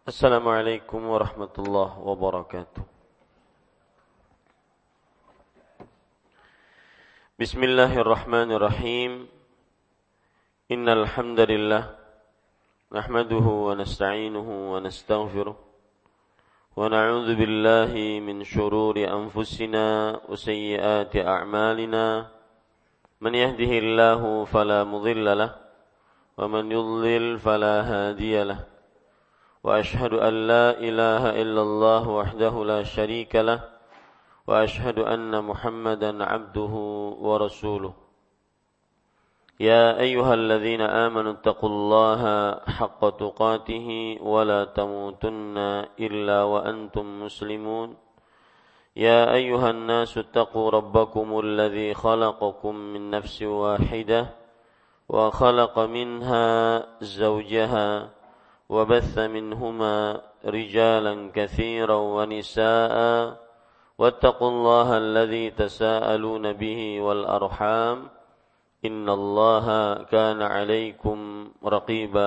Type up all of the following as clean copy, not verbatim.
Assalamualaikum warahmatullahi wabarakatuh. Bismillahirrahmanirrahim. Innal hamdalillah nahmaduhu wa nasta'inuhu wa nastaghfiruh wa na'udzu billahi min shururi anfusina wa sayyiati a'malina. Man yahdihillahu fala mudilla lahu wa man yudlil fala hadiya lahu. وأشهد أن لا إله إلا الله وحده لا شريك له وأشهد أن محمدا عبده ورسوله يا أيها الذين آمنوا اتقوا الله حق تقاته ولا تموتن إلا وأنتم مسلمون يا أيها الناس اتقوا ربكم الذي خلقكم من نفس واحدة وخلق منها زوجها وبث منهما رجالا كثيرا ونساء واتقوا الله الذي تساءلون به والأرحام إن الله كان عليكم رقيبا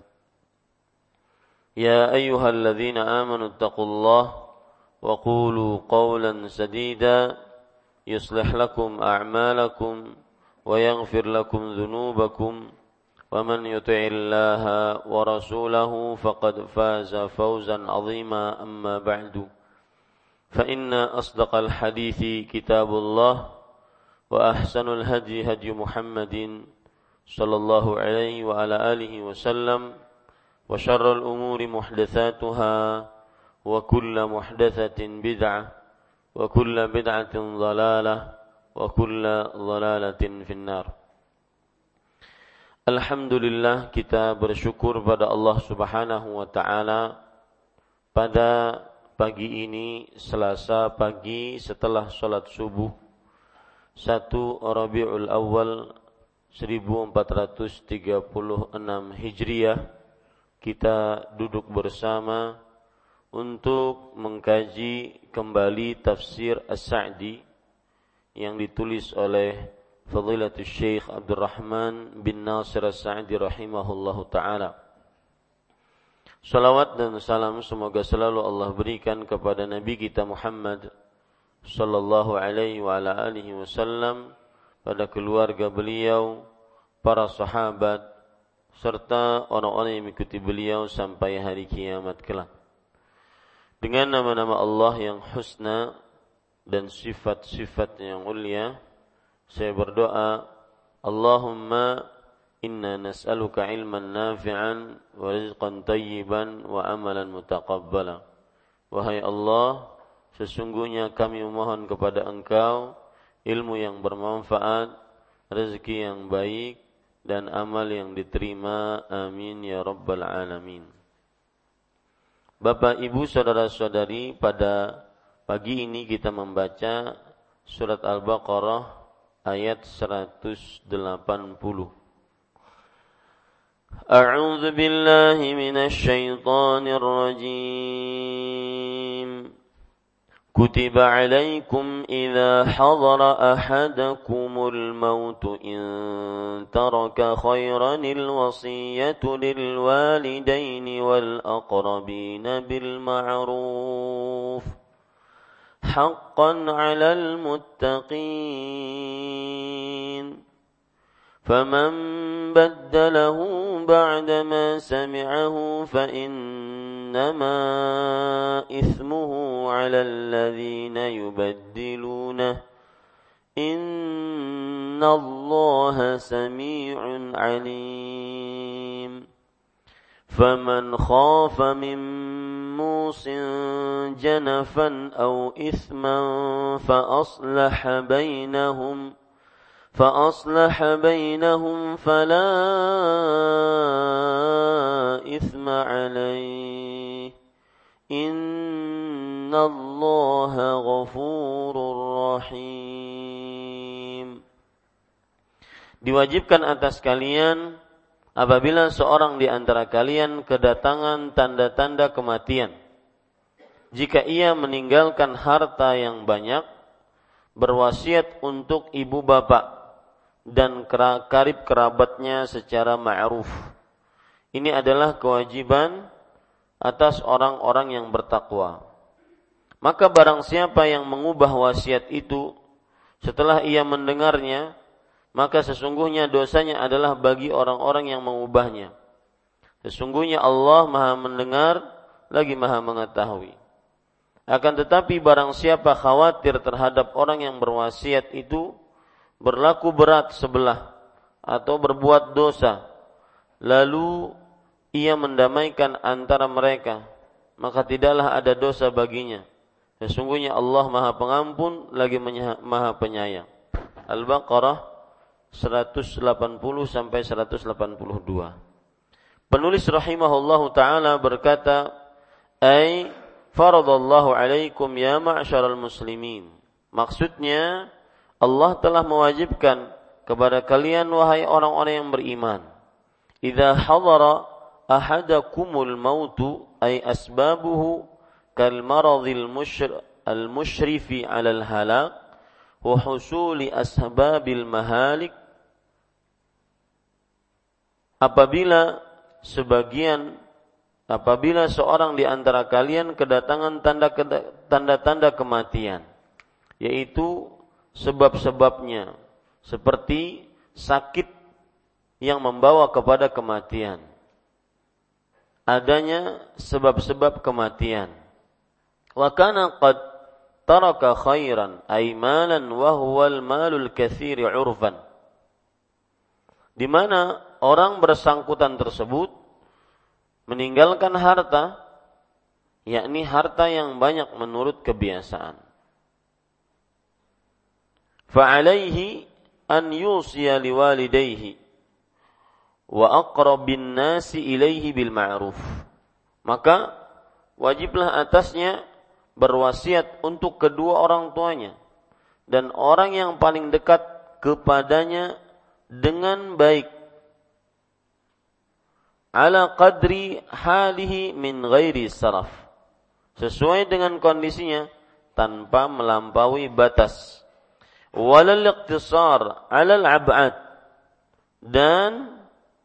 يا أيها الذين آمنوا اتقوا الله وقولوا قولا سديدا يصلح لكم أعمالكم ويغفر لكم ذنوبكم ومن يطع الله ورسوله فقد فاز فوزا عظيما أما بعد فإن أصدق الحديث كتاب الله وأحسن الهدي هدي محمد صلى الله عليه وعلى آله وسلم وشر الأمور محدثاتها وكل محدثة بدعة وكل بدعة ضلالة وكل ضلالة في النار. Alhamdulillah, kita bersyukur pada Allah Subhanahu wa ta'ala pada pagi ini, Selasa pagi setelah sholat subuh 1 Rabiul Awal 1436 Hijriah, kita duduk bersama untuk mengkaji kembali tafsir As-Sa'di yang ditulis oleh Fadilatul Syekh Abdurrahman bin Nasir As-Sa'di rahimahullahu ta'ala. Salawat dan salam semoga selalu Allah berikan kepada Nabi kita Muhammad sallallahu alaihi wa ala alihi wasallam, pada keluarga beliau, para sahabat, serta orang-orang yang mengikuti beliau sampai hari kiamat kelak. Dengan nama-nama Allah yang husna dan sifat-sifat yang mulia, saya berdoa, Allahumma inna nas'aluka ilman nafi'an wa rizqan tayyiban wa amalan mutaqabbala. Wahai Allah, sesungguhnya kami memohon kepada Engkau ilmu yang bermanfaat, rezeki yang baik, dan amal yang diterima. Amin ya rabbal alamin. Bapak, Ibu, saudara-saudari, pada pagi ini kita membaca surat Al-Baqarah ayat 180. A'udzu billahi minasy syaithanir rajim. Kutiba 'alaikum idza hadara ahadakumul maut in taraka khairanil wasiyatu lil walidaini wal aqrabina bil ma'ruf حقا على المتقين فمن بدله بعدما سمعه فإنما إثمه على الذين يبدلونه إن الله سميع عليم فمن خاف من موص جنفا أو إثما فأصلح بينهم فلا إثم عليه إن الله غفور رحيم. Diwajibkan atas kalian apabila seorang di antara kalian kedatangan tanda-tanda kematian, jika ia meninggalkan harta yang banyak, berwasiat untuk ibu bapak dan karib kerabatnya secara ma'ruf. Ini adalah kewajiban atas orang-orang yang bertakwa. Maka barang siapa yang mengubah wasiat itu setelah ia mendengarnya, maka sesungguhnya dosanya adalah bagi orang-orang yang mengubahnya. Sesungguhnya Allah Maha mendengar lagi Maha mengetahui. Akan tetapi barang siapa khawatir terhadap orang yang berwasiat itu berlaku berat sebelah atau berbuat dosa, lalu ia mendamaikan antara mereka, maka tidaklah ada dosa baginya. Sesungguhnya Allah Maha Pengampun lagi Maha Penyayang. Al-Baqarah 180 sampai 182. Penulis rahimahullahu taala berkata, "Ai faradallahu alaikum ya ma'syaral muslimin." Maksudnya Allah telah mewajibkan kepada kalian wahai orang-orang yang beriman. Idza hadara ahadakumul mautu ay asbabuhu kal maradil mushrifi 'alal halak wa husuli asbabil mahalik. Apabila seorang di antara kalian kedatangan tanda-tanda kematian, yaitu sebab-sebabnya seperti sakit yang membawa kepada kematian, adanya sebab-sebab kematian. Wa kana qad taraka khairan ay malan wa huwal malul katsir 'urfan, di mana orang bersangkutan tersebut meninggalkan harta, yakni harta yang banyak menurut kebiasaan. Fa'alaihi an yusiya liwalidayhi wa aqrabin nasi ilaihi bil ma'ruf. Maka wajiblah atasnya berwasiat untuk kedua orang tuanya dan orang yang paling dekat kepadanya dengan baik, ala qadri halihi min ghairi saraf, sesuai dengan kondisinya tanpa melampaui batas, walal iqtisar ala al-ab'ad, dan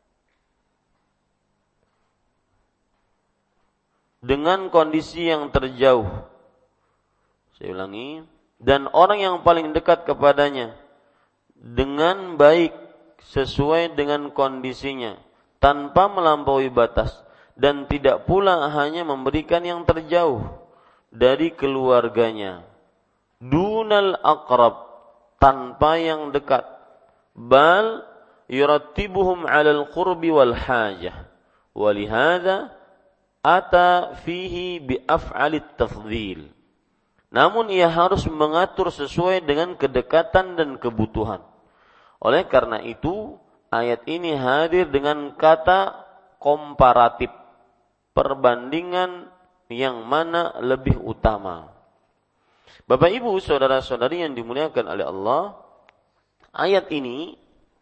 dengan kondisi yang terjauh. Saya ulangi, dan orang yang paling dekat kepadanya dengan baik sesuai dengan kondisinya tanpa melampaui batas, dan tidak pula hanya memberikan yang terjauh dari keluarganya, dunal aqrab, tanpa yang dekat, bal yurattibuhum 'alal qurbi wal hajah, walihada ata fihi bi af'alit tafdhil. Namun ia harus mengatur sesuai dengan kedekatan dan kebutuhan. Oleh karena itu, ayat ini hadir dengan kata komparatif, perbandingan yang mana lebih utama. Bapak Ibu, saudara-saudari yang dimuliakan oleh Allah, ayat ini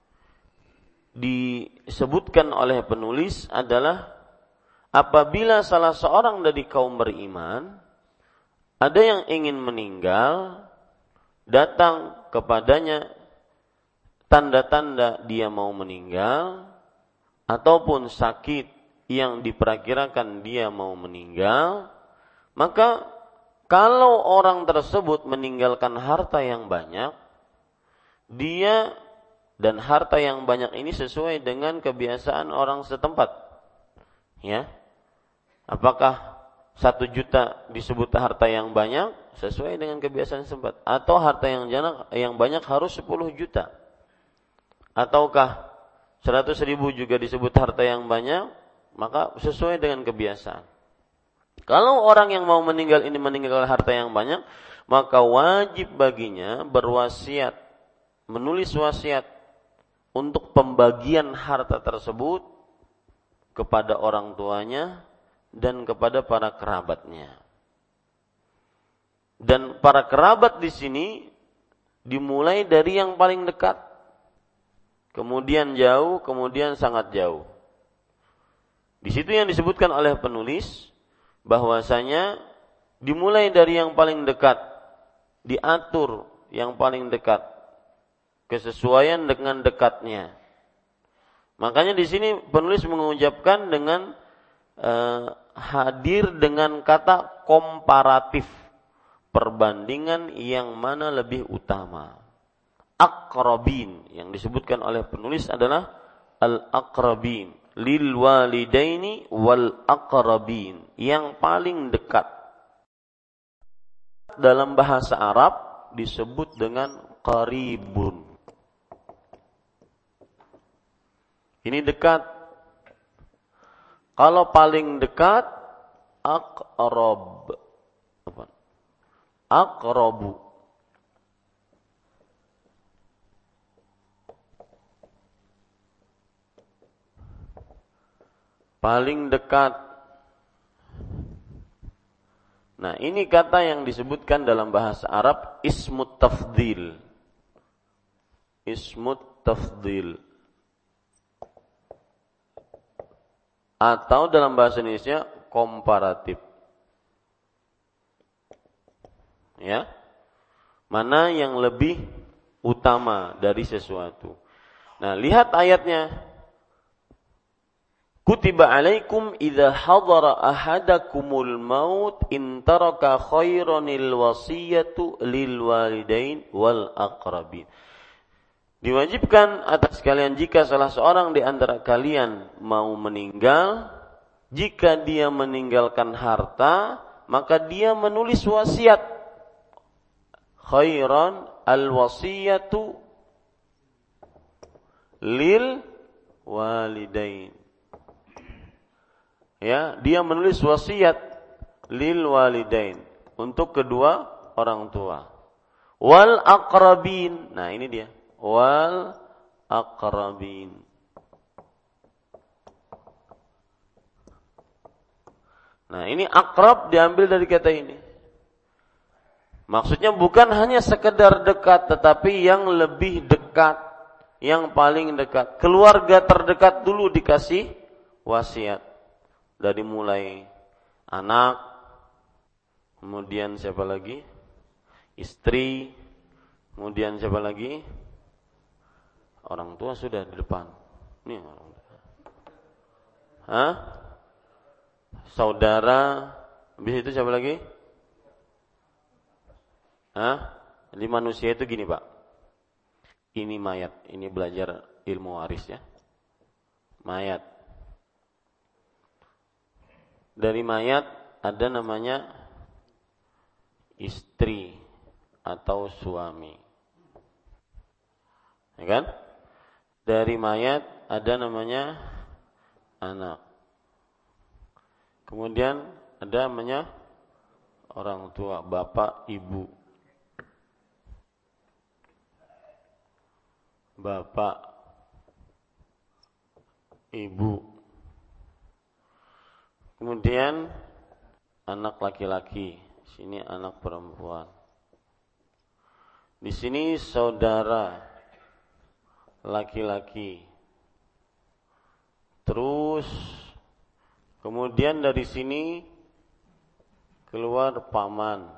disebutkan oleh penulis adalah apabila salah seorang dari kaum beriman ada yang ingin meninggal, datang kepadanya tanda-tanda dia mau meninggal, ataupun sakit yang diperkirakan dia mau meninggal, maka kalau orang tersebut meninggalkan harta yang banyak, dia dan harta yang banyak ini sesuai dengan kebiasaan orang setempat. Ya, apakah 1 juta disebut harta yang banyak sesuai dengan kebiasaan setempat, atau harta yang banyak harus 10 juta? Ataukah 100.000 juga disebut harta yang banyak, maka sesuai dengan kebiasaan. Kalau orang yang mau meninggal ini meninggalkan harta yang banyak, maka wajib baginya berwasiat, menulis wasiat untuk pembagian harta tersebut kepada orang tuanya dan kepada para kerabatnya. Dan para kerabat di sini dimulai dari yang paling dekat, kemudian jauh, kemudian sangat jauh. Di situ yang disebutkan oleh penulis bahwasanya dimulai dari yang paling dekat, diatur yang paling dekat, kesesuaian dengan dekatnya. Makanya di sini penulis mengucapkan dengan hadir dengan kata komparatif, perbandingan yang mana lebih utama. Aqrabin yang disebutkan oleh penulis adalah al-aqrabin, lil walidaini wal aqrabin, yang paling dekat. Dalam bahasa Arab disebut dengan qaribun. Ini dekat. Kalau paling dekat aqrab. Aqrabu. Paling dekat. Nah, ini kata yang disebutkan dalam bahasa Arab ismut tafdhil. Ismut tafdhil. Atau dalam bahasa Indonesia komparatif. Ya. Mana yang lebih utama dari sesuatu. Nah, lihat ayatnya. Kutiba alaikum idza hadara ahadakumul maut in taraka khairanil wasiyatu lil walidain wal aqrabin. Diwajibkan atas kalian jika salah seorang di antara kalian mau meninggal, jika dia meninggalkan harta, maka dia menulis wasiat. Khairan al wasiyatu lil walidain. Ya, dia menulis wasiat lil walidain, untuk kedua orang tua. Wal aqrabin. Nah, ini dia. Wal aqrabin. Nah, ini akrab diambil dari kata ini. Maksudnya bukan hanya sekedar dekat, tetapi yang lebih dekat, yang paling dekat. Keluarga terdekat dulu dikasih wasiat. Dari mulai anak, kemudian siapa lagi? Istri, kemudian siapa lagi? Orang tua sudah di depan. Ini orang tua. Saudara, habis itu siapa lagi? Jadi manusia itu gini, Pak. Ini mayat, ini belajar ilmu waris ya. Mayat. Dari mayat ada namanya istri atau suami. Ya kan? Dari mayat ada namanya anak. Kemudian ada namanya orang tua, bapak, ibu. Bapak, ibu. Kemudian anak laki-laki, sini anak perempuan. Di sini saudara laki-laki. Terus kemudian dari sini keluar paman.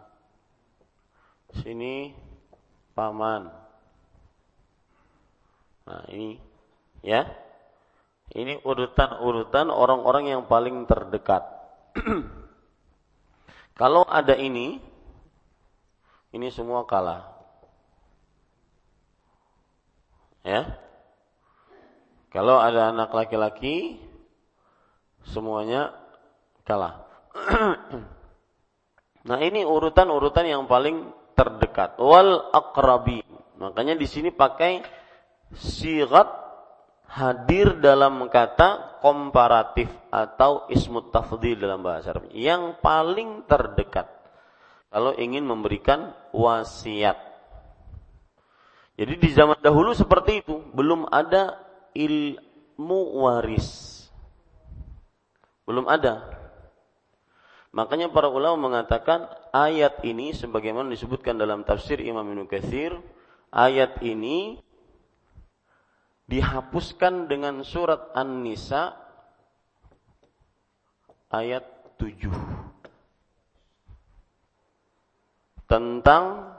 Sini paman. Nah, ini ya. Ini urutan-urutan orang-orang yang paling terdekat. Kalau ada ini semua kalah. Ya. Kalau ada anak laki-laki, semuanya kalah. Nah, ini urutan-urutan yang paling terdekat. Wal aqrabin. Makanya di sini pakai sigat hadir dalam kata komparatif atau ismut tafdhil dalam bahasa Arab, yang paling terdekat kalau ingin memberikan wasiat. Jadi di zaman dahulu seperti itu, belum ada ilmu waris. Belum ada. Makanya para ulama mengatakan ayat ini sebagaimana disebutkan dalam tafsir Imam Ibnu Katsir, ayat ini dihapuskan dengan surat An-Nisa ayat 7 tentang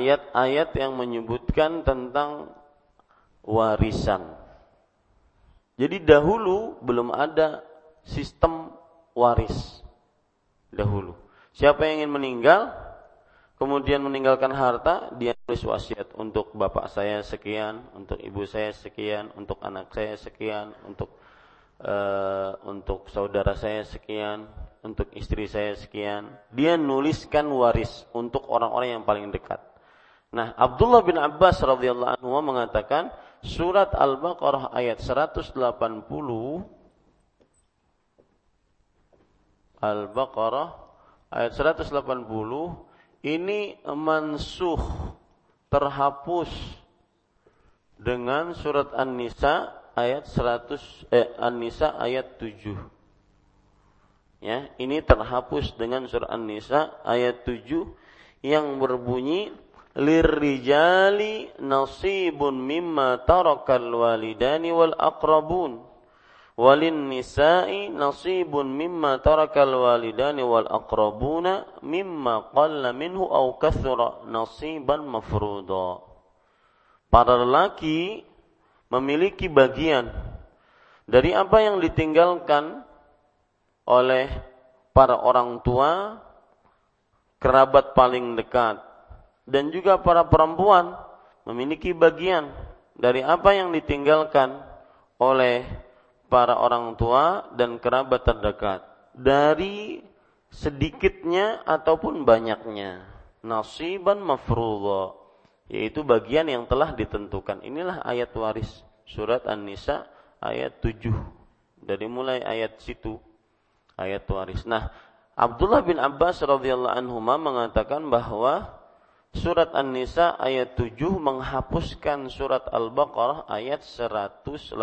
ayat-ayat yang menyebutkan tentang warisan. Jadi dahulu belum ada sistem waris. Dahulu. Siapa yang ingin meninggal, kemudian meninggalkan harta, dia tulis wasiat untuk bapak saya sekian, untuk ibu saya sekian, untuk anak saya sekian, untuk saudara saya sekian, untuk istri saya sekian. Dia nuliskan waris untuk orang-orang yang paling dekat. Nah, Abdullah bin Abbas radhiyallahu anhu mengatakan surat Al-Baqarah ayat 180, Al-Baqarah ayat 180 ini mansukh, terhapus dengan surat An-Nisa ayat An-Nisa ayat 7. Ya, ini terhapus dengan surat An-Nisa ayat 7 yang berbunyi lirrijali nasibun mimma tarakal walidani wal aqrabun walin nisa'i nasibun mimma tarakal walidani wal aqrabuna mimma qalla minhu aw kathura nasiban mafruḍa. Para lelaki memiliki bagian dari apa yang ditinggalkan oleh para orang tua, kerabat paling dekat, dan juga para perempuan memiliki bagian dari apa yang ditinggalkan oleh para orang tua dan kerabat terdekat, dari sedikitnya ataupun banyaknya, nasiban mafruḍa, yaitu bagian yang telah ditentukan. Inilah ayat waris surat An-Nisa ayat 7. Dari mulai ayat situ ayat waris. Nah, Abdullah bin Abbas radhiyallahu anhuma mengatakan bahwa surat An-Nisa ayat 7 menghapuskan surat Al-Baqarah ayat 180.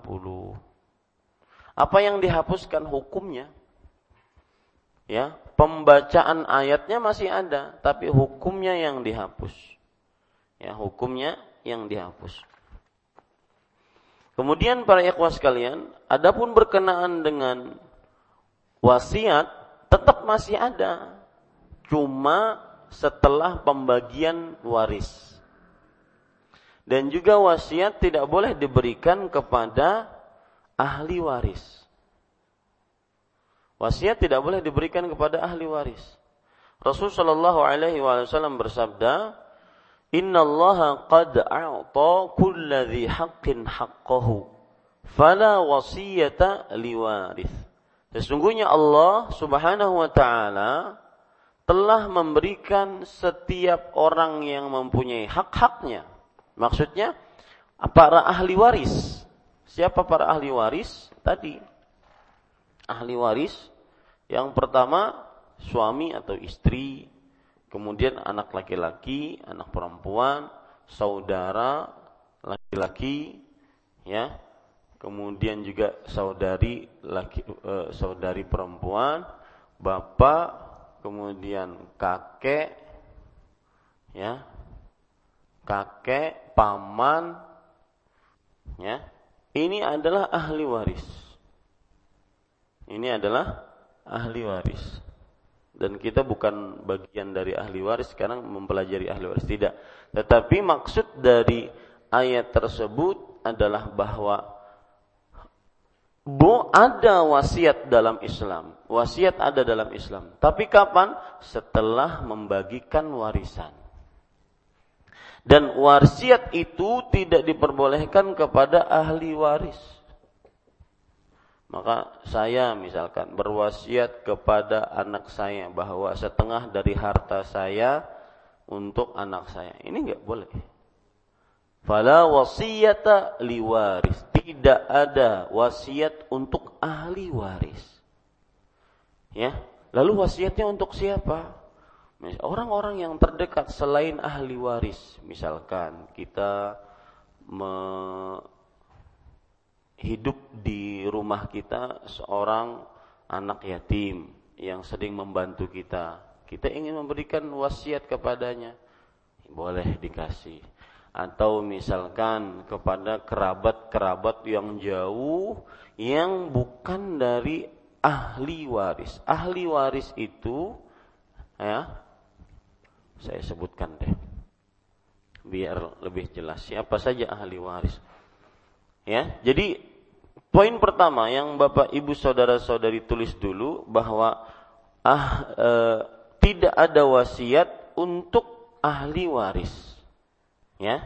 Apa yang dihapuskan? Hukumnya. Ya, pembacaan ayatnya masih ada, tapi hukumnya yang dihapus. Ya, hukumnya yang dihapus. Kemudian para ikhwah sekalian, adapun berkenaan dengan wasiat tetap masih ada, cuma setelah pembagian waris. Dan juga wasiat tidak boleh diberikan kepada ahli waris. Wasiat tidak boleh diberikan kepada ahli waris. Rasulullah sallallahu alaihi wasallam bersabda, "Innallaha qad a'ta kulli dzi haqqin haqqahu, fala wasiyata liwaris." Sesungguhnya Allah Subhanahu wa taala telah memberikan setiap orang yang mempunyai hak-haknya. Maksudnya para ahli waris. Siapa para ahli waris? Tadi ahli waris yang pertama suami atau istri, kemudian anak laki-laki, anak perempuan, saudara laki-laki, ya, kemudian juga saudari perempuan, bapak, kemudian kakek, ya, kakek, paman, ya. Ini adalah ahli waris. Ini adalah ahli waris. Dan kita bukan bagian dari ahli waris sekarang mempelajari ahli waris, tidak. Tetapi maksud dari ayat tersebut adalah bahwa ada wasiat dalam Islam. Wasiat ada dalam Islam. Tapi kapan? Setelah membagikan warisan. Dan wasiat itu tidak diperbolehkan kepada ahli waris. Maka saya misalkan berwasiat kepada anak saya bahwa setengah dari harta saya untuk anak saya. Ini enggak boleh. Fala wasiyata liwaris. Tidak ada wasiat untuk ahli waris. Ya. Lalu wasiatnya untuk siapa? Orang-orang yang terdekat selain ahli waris. Misalkan kita hidup di rumah kita seorang anak yatim yang sering membantu kita. Kita ingin memberikan wasiat kepadanya, boleh dikasih. Atau misalkan kepada kerabat-kerabat yang jauh yang bukan dari ahli waris. Ahli waris itu, ya, saya sebutkan deh biar lebih jelas siapa saja ahli waris. Ya, jadi Poin pertama yang Bapak Ibu saudara-saudari tulis dulu bahwa tidak ada wasiat untuk ahli waris. Ya.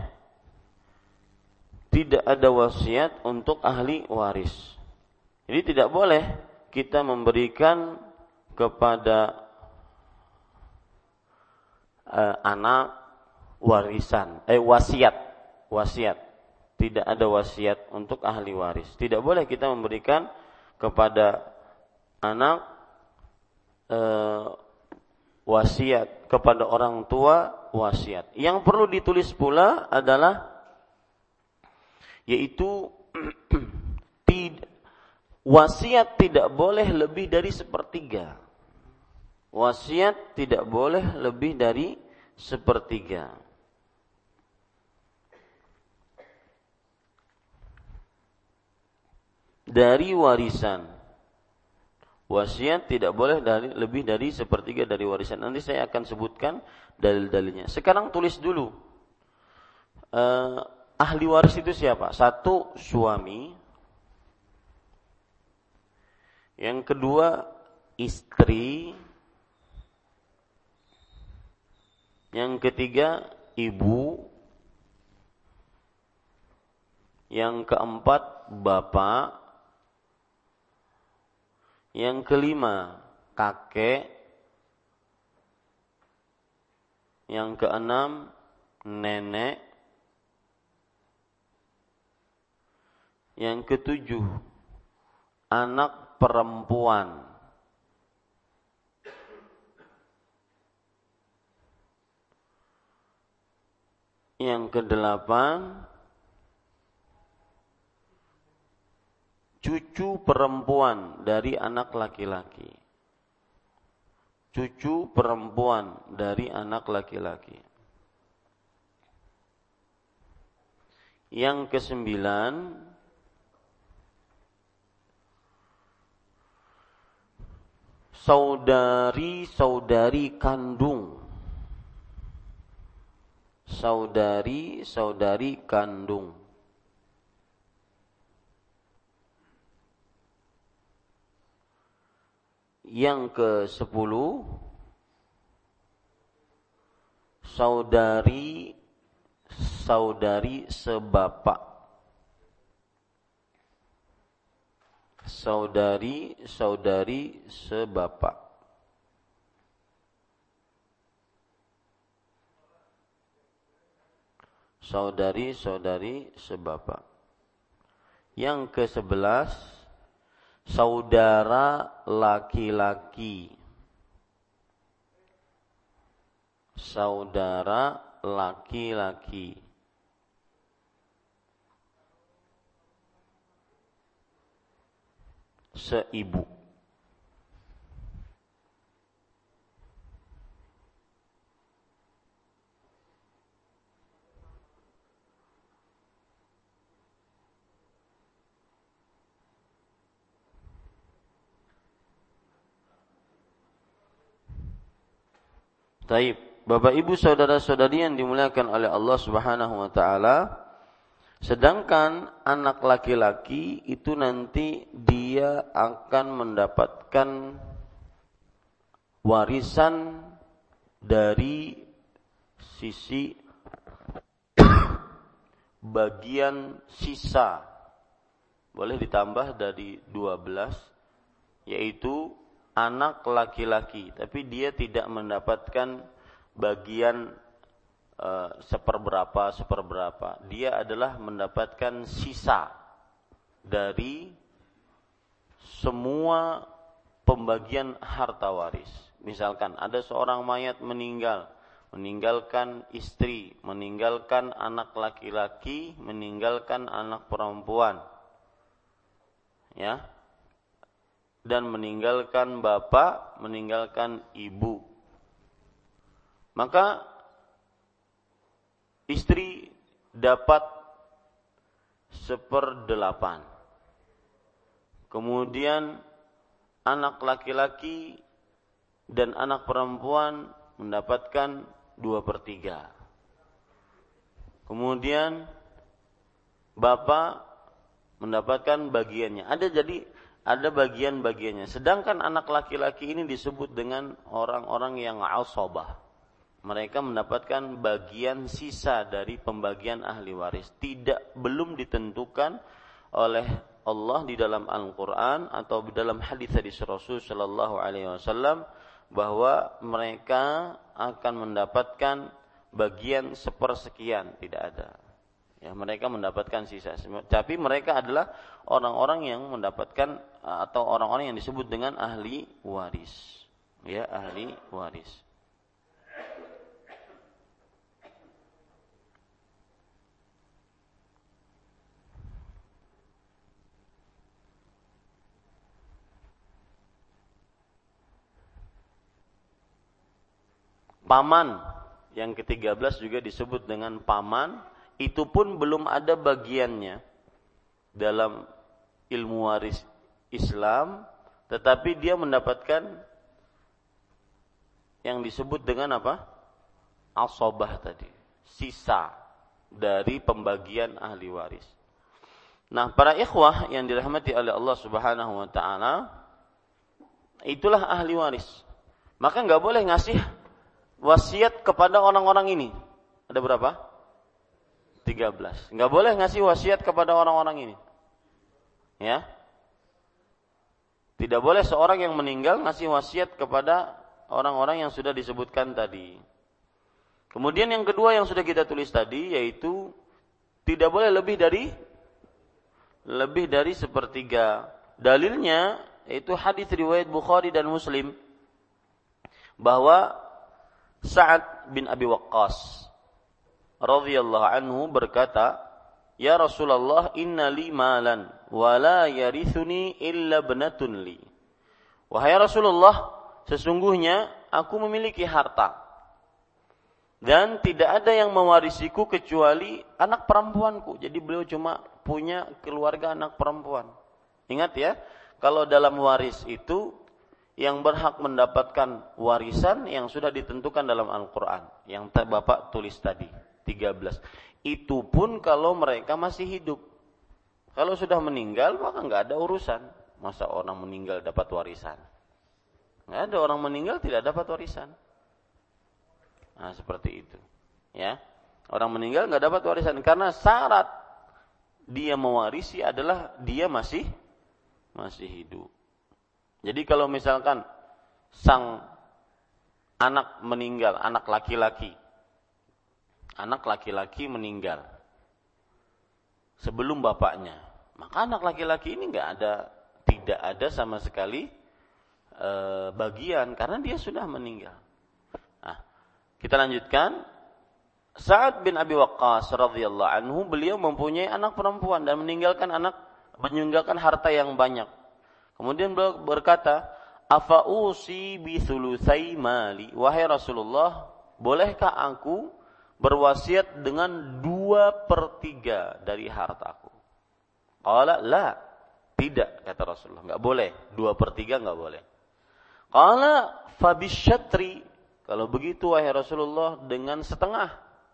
Tidak ada wasiat untuk ahli waris. Jadi tidak boleh kita memberikan kepada anak warisan, wasiat. Tidak ada wasiat untuk ahli waris. Tidak boleh kita memberikan kepada anak wasiat, kepada orang tua wasiat. Yang perlu ditulis pula adalah yaitu wasiat tidak boleh lebih dari sepertiga. Wasiat tidak boleh lebih dari sepertiga. Dari warisan. Wasiat tidak boleh lebih dari sepertiga dari warisan. Nanti saya akan sebutkan dalil-dalilnya. Sekarang tulis dulu. Ahli waris itu siapa? Satu, suami. Yang kedua, istri. Yang ketiga, ibu. Yang keempat, bapak. Yang kelima, kakek. Yang keenam, nenek. Yang ketujuh, anak perempuan. Yang kedelapan, cucu perempuan dari anak laki-laki. Cucu perempuan dari anak laki-laki. Yang kesembilan, saudari-saudari kandung. Saudari-saudari kandung. Yang ke-10, saudari sebapak. Saudari sebapak. Saudari sebapak. Yang ke-11, saudara laki-laki. Saudara laki-laki. Seibu. Taib, Bapak Ibu saudara-saudari yang dimuliakan oleh Allah Subhanahu wa taala, sedangkan anak laki-laki itu nanti dia akan mendapatkan warisan dari sisi bagian sisa. Boleh ditambah dari 12, yaitu anak laki-laki, tapi dia tidak mendapatkan bagian seperberapa. Dia adalah mendapatkan sisa dari semua pembagian harta waris. Misalkan ada seorang mayat meninggalkan istri, meninggalkan anak laki-laki, meninggalkan anak perempuan. Ya. Dan meninggalkan bapak, meninggalkan ibu. Maka istri dapat 1/8. Kemudian anak laki-laki dan anak perempuan mendapatkan 2/3. Kemudian bapak mendapatkan bagiannya. Ada bagian-bagiannya. Sedangkan anak laki-laki ini disebut dengan orang-orang yang asabah. Mereka mendapatkan bagian sisa dari pembagian ahli waris. Belum ditentukan oleh Allah di dalam Al-Quran atau di dalam hadis Rasul Sallallahu Alaihi Wasallam bahwa mereka akan mendapatkan bagian sepersekian, tidak ada. Ya, mereka mendapatkan sisa. Tapi mereka adalah orang-orang yang mendapatkan atau orang-orang yang disebut dengan ahli waris. Ya, ahli waris. Paman yang ke-13 juga disebut dengan paman, itu pun belum ada bagiannya dalam ilmu waris Islam, tetapi dia mendapatkan yang disebut dengan apa? Asabah tadi, sisa dari pembagian ahli waris. Nah, para ikhwah yang dirahmati oleh Allah Subhanahu wa taala, itulah ahli waris. Maka enggak boleh ngasih wasiat kepada orang-orang ini. Ada berapa? 13. Enggak boleh ngasih wasiat kepada orang-orang ini. Ya. Tidak boleh seorang yang meninggal ngasih wasiat kepada orang-orang yang sudah disebutkan tadi. Kemudian yang kedua yang sudah kita tulis tadi, yaitu tidak boleh lebih dari sepertiga. Dalilnya yaitu hadis riwayat Bukhari dan Muslim bahwa Sa'ad bin Abi Waqqas radhiyallahu anhu berkata, "Ya Rasulullah, inna li malan wa la yarithuni illa ibnatun li." Wahai Rasulullah, sesungguhnya aku memiliki harta dan tidak ada yang mewarisiku kecuali anak perempuanku. Jadi beliau cuma punya keluarga anak perempuan. Ingat ya, kalau dalam waris itu yang berhak mendapatkan warisan yang sudah ditentukan dalam Al-Quran, yang Bapak tulis tadi, 13. Itu pun kalau mereka masih hidup. Kalau sudah meninggal, maka nggak ada urusan. Masa orang meninggal dapat warisan? Nggak ada, orang meninggal tidak dapat warisan. Nah, seperti itu. Ya, orang meninggal nggak dapat warisan karena syarat dia mewarisi adalah dia masih hidup. Jadi kalau misalkan sang anak meninggal, anak laki-laki meninggal sebelum bapaknya, maka anak laki-laki ini tidak ada sama sekali bagian karena dia sudah meninggal. Nah, kita lanjutkan. Sa'ad bin Abi Waqqas radhiyallahu anhu, beliau mempunyai anak perempuan dan meninggalkan harta yang banyak. Kemudian beliau berkata, "Afa'usi bi thulutsai mali?" Wahai Rasulullah, bolehkah aku berwasiat dengan 2/3 dari hartaku? Qala la, tidak, kata Rasulullah, enggak boleh, 2/3 enggak boleh. Qala fa bisyatri, kalau begitu wahai Rasulullah dengan setengah.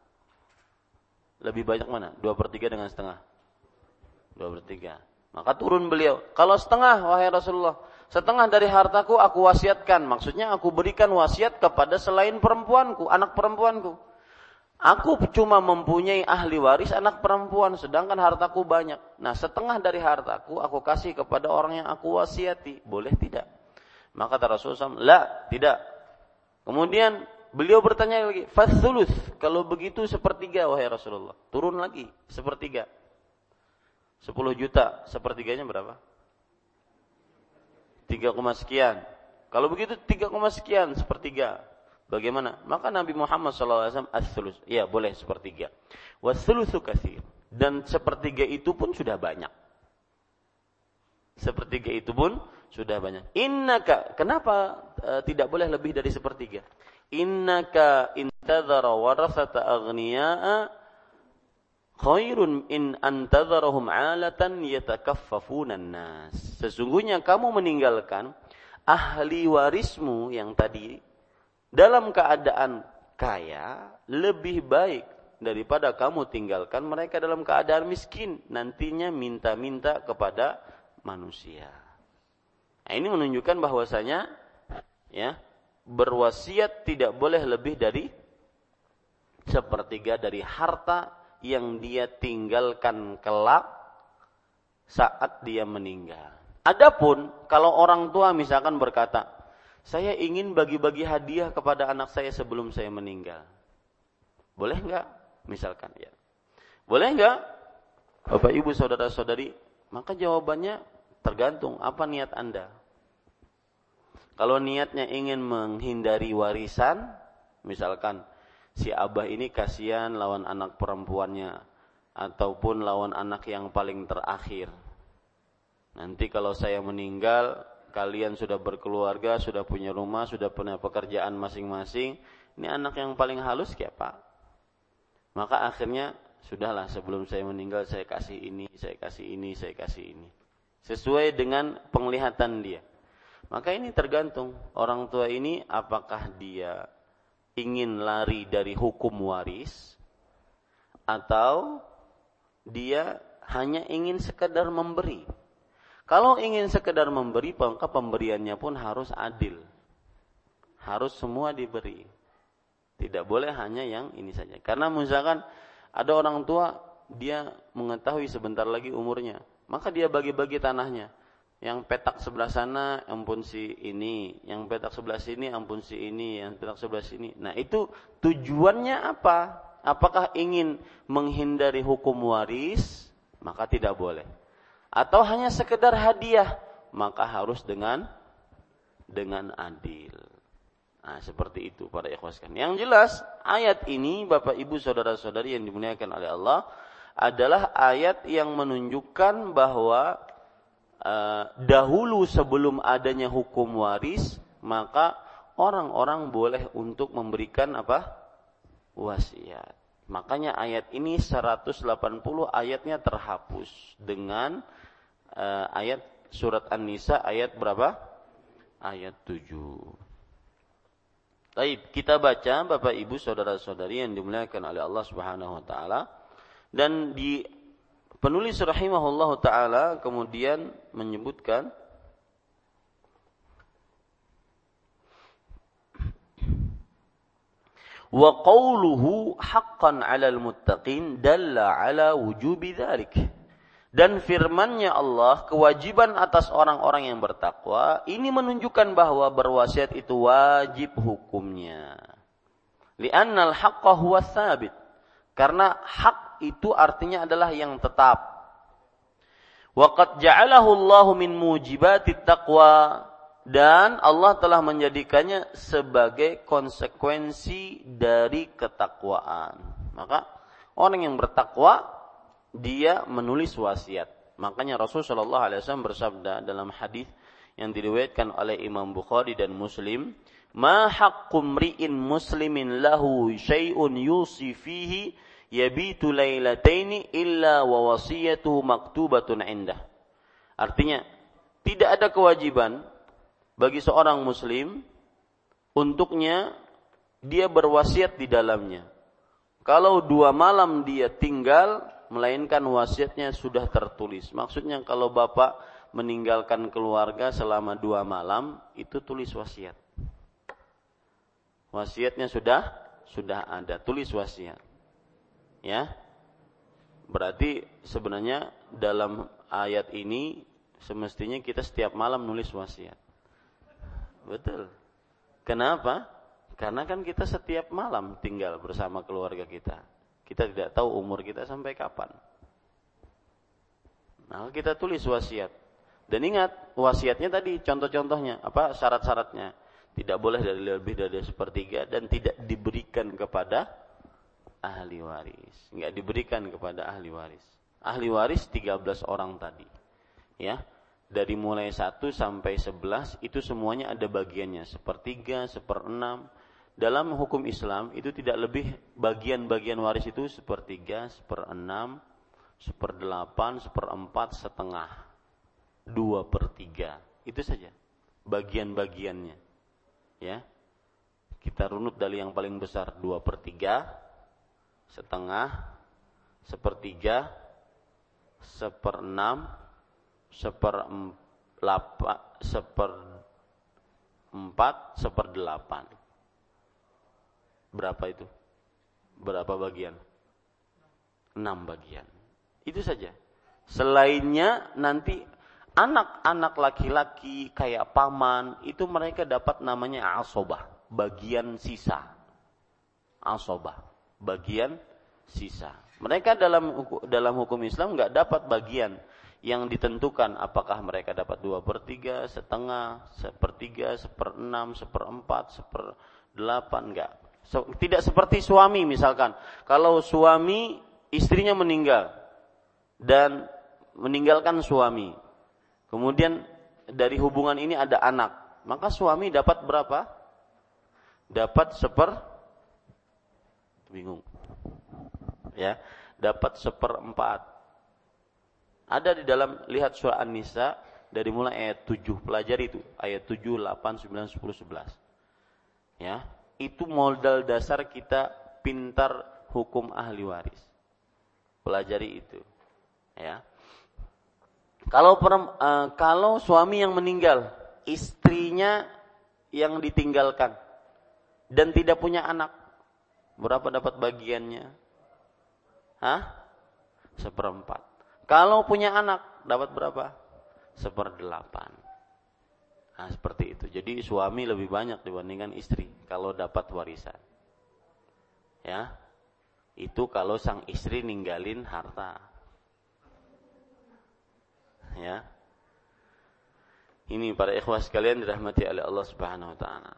Lebih banyak mana? 2/3 dengan setengah? 2/3. Maka turun beliau, kalau setengah wahai Rasulullah, setengah dari hartaku aku wasiatkan. Maksudnya aku berikan wasiat kepada selain perempuanku, anak perempuanku. Aku cuma mempunyai ahli waris anak perempuan, sedangkan hartaku banyak. Nah, setengah dari hartaku aku kasih kepada orang yang aku wasiati. Boleh tidak? Maka kata Rasulullah, la, tidak. Kemudian beliau bertanya lagi, fathuluth, kalau begitu 1/3 wahai Rasulullah. Turun lagi 1/3. 10 juta, 1/3-nya berapa? 3, sekian. Kalau begitu 3, sekian, 1/3. Bagaimana? Maka Nabi Muhammad SAW as-sulus. Ya, boleh 1/3. Was-sulusu katsir. Dan 1/3 itu pun sudah banyak. 1/3 itu pun sudah banyak. Innaka, kenapa tidak boleh lebih dari 1/3? Innaka intadzara warasata aghniya'a khairun in antadzarahum 'alatan yatakaffafuna an-nas. Sesungguhnya kamu meninggalkan ahli warismu yang tadi dalam keadaan kaya lebih baik daripada kamu tinggalkan mereka dalam keadaan miskin, nantinya minta-minta kepada manusia. Nah, ini menunjukkan bahwasanya ya, berwasiat tidak boleh lebih dari sepertiga dari harta yang dia tinggalkan kelak saat dia meninggal. Adapun kalau orang tua misalkan berkata, saya ingin bagi-bagi hadiah kepada anak saya sebelum saya meninggal. Boleh enggak? Misalkan ya. Boleh enggak? Bapak Ibu saudara-saudari, maka jawabannya tergantung apa niat Anda. Kalau niatnya ingin menghindari warisan, misalkan si abah ini kasihan lawan anak perempuannya ataupun lawan anak yang paling terakhir. Nanti kalau saya meninggal, kalian sudah berkeluarga, sudah punya rumah, sudah punya pekerjaan masing-masing. Ini anak yang paling halus siapa? Maka akhirnya sudahlah, sebelum saya meninggal saya kasih ini, saya kasih ini, saya kasih ini. Sesuai dengan penglihatan dia. Maka ini tergantung orang tua ini apakah dia ingin lari dari hukum waris atau dia hanya ingin sekedar memberi. Kalau ingin sekedar memberi, maka pemberiannya pun harus adil. Harus semua diberi. Tidak boleh hanya yang ini saja. Karena misalkan ada orang tua, dia mengetahui sebentar lagi umurnya, maka dia bagi-bagi tanahnya. Yang petak sebelah sana ampun si ini, yang petak sebelah sini ampun si ini, yang petak sebelah sini. Nah, itu tujuannya apa? Apakah ingin menghindari hukum waris? Maka tidak boleh. Atau hanya sekedar hadiah? Maka harus dengan adil. Nah, seperti itu para ikhwas sekalian. Yang jelas ayat ini Bapak Ibu saudara-saudari yang dimuliakan oleh Allah adalah ayat yang menunjukkan bahwa dahulu sebelum adanya hukum waris, maka orang-orang boleh untuk memberikan apa? Wasiat. Makanya ayat ini 180 ayatnya terhapus dengan ayat surat An-Nisa ayat berapa? Ayat 7. Baik, kita baca Bapak Ibu saudara-saudari yang dimuliakan oleh Allah Subhanahu wa taala. Dan di penulis rahimahullah ta'ala kemudian menyebutkan wa qawluhu haqqan 'alal muttaqin dalla 'ala wujubi dzalik. Dan firman-Nya Allah, kewajiban atas orang-orang yang bertakwa, ini menunjukkan bahwa berwasiat itu wajib hukumnya. Li'annal haqqa huwa tsabit. Karena hak itu artinya adalah yang tetap. Wa qad ja'alahu Allahu min mujibatit taqwa, dan Allah telah menjadikannya sebagai konsekuensi dari ketakwaan. Maka orang yang bertakwa dia menulis wasiat. Makanya Rasulullah SAW bersabda dalam hadis yang diriwayatkan oleh Imam Bukhari dan Muslim, "Ma haqqu mri'in muslimin lahu syai'un yusi fihi yabitu lailataini illa wa wasiyatuhu maktubatun indah." Artinya, tidak ada kewajiban bagi seorang muslim untuknya dia berwasiat di dalamnya. Kalau 2 malam dia tinggal, melainkan wasiatnya sudah tertulis. Maksudnya kalau bapak meninggalkan keluarga selama 2 malam, itu tulis wasiat. Wasiatnya sudah ada, tulis wasiat. Ya. Berarti sebenarnya dalam ayat ini semestinya kita setiap malam nulis wasiat. Betul. Kenapa? Karena kan kita setiap malam tinggal bersama keluarga kita. Kita tidak tahu umur kita sampai kapan. Nah, kita tulis wasiat. Dan ingat, wasiatnya tadi contoh-contohnya, apa syarat-syaratnya? Tidak boleh lebih dari 1/3 dan tidak diberikan kepada ahli waris. Enggak diberikan kepada ahli waris. Ahli waris 13 orang tadi. Ya. Dari mulai 1 sampai 11 itu semuanya ada bagiannya, 1/3, 1/6. Dalam hukum Islam itu tidak lebih bagian-bagian waris itu 1/3, 1/6, 1/8, 1/4, setengah, 2/3. Itu saja bagian-bagiannya. Ya. Kita runut dari yang paling besar 2/3, setengah, sepertiga, seperenam, seperempat, seperdelapan. Berapa itu? Berapa bagian? 6 bagian. Itu saja. Selainnya nanti anak-anak laki-laki kayak paman, itu mereka dapat namanya asobah, bagian sisa. Asobah, bagian sisa. Mereka dalam hukum Islam nggak dapat bagian yang ditentukan, apakah mereka dapat 2/3, setengah, sepertiga, seperenam, seperempat, seperdelapan, enggak. Tidak seperti suami misalkan. Kalau suami istrinya meninggal dan meninggalkan suami, kemudian dari hubungan ini ada anak, maka suami dapat berapa? Dapat bingung. Ya, dapat 1/4. Ada di dalam, lihat surah An-Nisa dari mulai ayat 7, pelajari itu, ayat 7, 8, 9, 10, 11. Ya, itu modal dasar kita pintar hukum ahli waris. Pelajari itu. Ya. Kalau suami yang meninggal, istrinya yang ditinggalkan dan tidak punya anak, berapa dapat bagiannya? 1/4. Kalau punya anak, dapat berapa? 1/8. Nah, seperti itu. Jadi suami lebih banyak dibandingkan istri kalau dapat warisan. Ya. Itu kalau sang istri ninggalin harta. Ya. Ini para ikhwah sekalian dirahmati oleh Allah Subhanahu wa taala.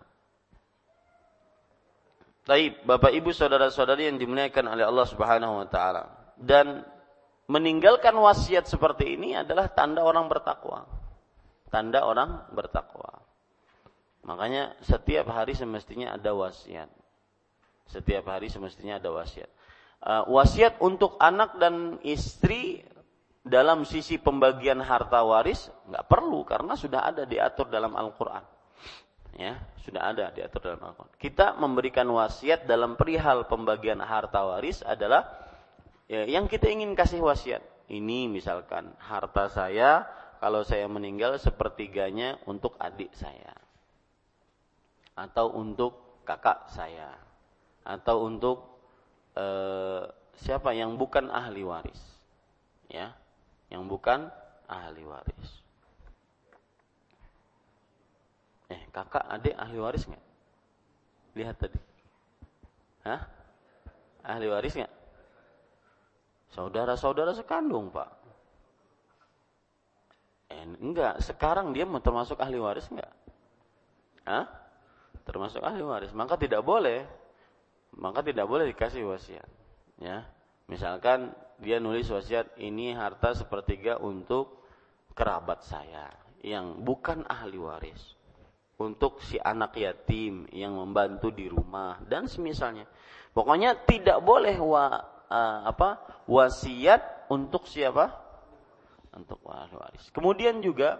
Baik, Bapak Ibu saudara-saudari yang dimuliakan oleh Allah Subhanahu wa taala. Dan meninggalkan wasiat seperti ini adalah tanda orang bertakwa. Tanda orang bertakwa. Makanya setiap hari semestinya ada wasiat. Setiap hari semestinya ada wasiat. Wasiat untuk anak dan istri dalam sisi pembagian harta waris nggak perlu karena sudah ada diatur dalam Al-Quran. Ya, sudah ada diatur dalam Al-Quran. Kita memberikan wasiat dalam perihal pembagian harta waris adalah yang kita ingin kasih wasiat. Ini misalkan harta saya, kalau saya meninggal 1/3-nya untuk adik saya, atau untuk kakak saya, atau untuk siapa yang bukan ahli waris, ya, yang bukan ahli waris. Kakak, adik ahli waris nggak? Lihat tadi, ahli waris nggak? Saudara-saudara sekandung, Pak. Enggak, sekarang dia termasuk ahli waris enggak? Termasuk ahli waris, maka tidak boleh dikasih wasiat. Ya. Misalkan dia nulis wasiat, ini harta 1/3 untuk kerabat saya yang bukan ahli waris, untuk si anak yatim yang membantu di rumah dan semisalnya. Pokoknya tidak boleh wasiat untuk siapa? Untuk ahli waris. Kemudian juga